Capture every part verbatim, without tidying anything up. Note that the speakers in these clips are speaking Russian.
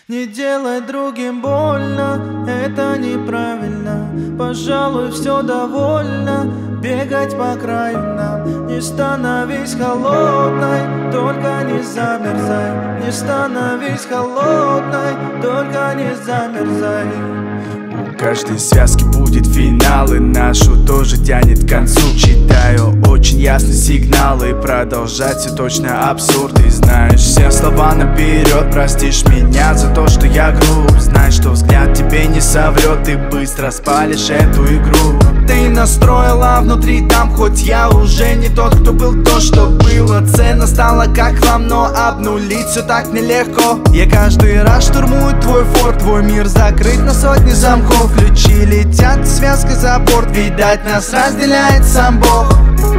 Не делай другим больно, это неправильно. Пожалуй, все довольно бегать по краю нам. Не становись холодной, только не замерзай. Не становись холодной, только не замерзай. У каждой связки будет финал, и нашу тоже тянет к концу. Читаю очень ясно сигналы, и продолжать все точно абсурд. И знаешь все слова наперед, простишь меня за то, что я груб. Знай, что взгляд тебе не соврет, ты быстро спалишь эту игру. Ты настроила внутри там, хоть я уже не тот, кто был то, что было. Цена стала как хлам, но обнулить все так нелегко. Я каждый раз штурмую твой форт, твой мир закрыт на сотни замков. Ключи летят связкой за борт, видать нас разделяет сам Бог.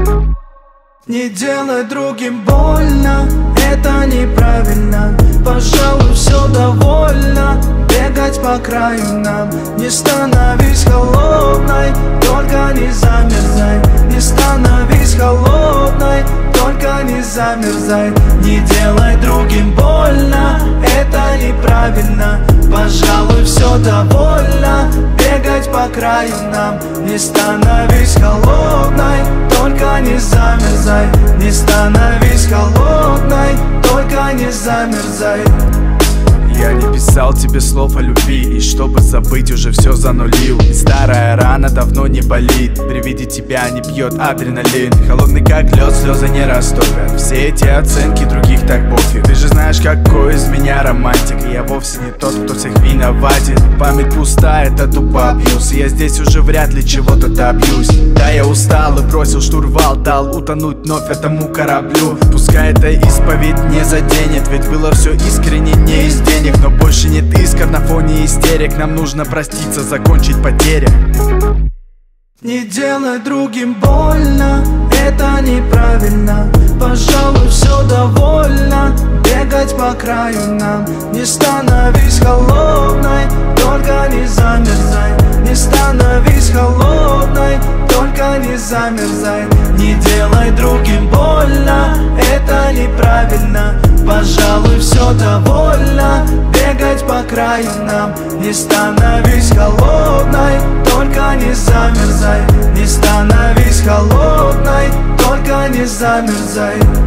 Не делай другим больно, это неправильно. Пожалуй, все довольно бегать по краю нам. Не становись холодной, только не замерзай. Не становись холодной, только не замерзай. Не делай другим больно, это неправильно. Пожалуй, все довольно бегать по краю нам. Не становись холодной, только не замерзай. Не становись холодной, только не замерзай. Я не писал тебе слов о любви, и чтобы забыть, уже все занулил. И старая рана давно не болит, при виде тебя не бьет адреналин. Холодный как лед, слезы не растопят все эти оценки других так пофиг. Ты же знаешь, какой из меня романтик, и я вовсе не тот, кто всех виноватен. Память пустая, это тупо абьюз, и я здесь уже вряд ли чего-то добьюсь. Да, я устал и бросил штурвал, дал утонуть вновь этому кораблю. Пускай эта исповедь не заденет, ведь было все искренне, не из денег. Но больше нет искр на фоне истерик. Нам нужно проститься, закончить потери. Не делай другим больно, это неправильно. Пожалуй, все довольно бегать по краю нам. Не становись холодной, только не замерзай. Не становись холодной, только не замерзай. Не делай другим больно, это неправильно. Пожалуй, все довольно бегать по краю нам. Не становись холодной, только не замерзай. Не становись холодной, только не замерзай.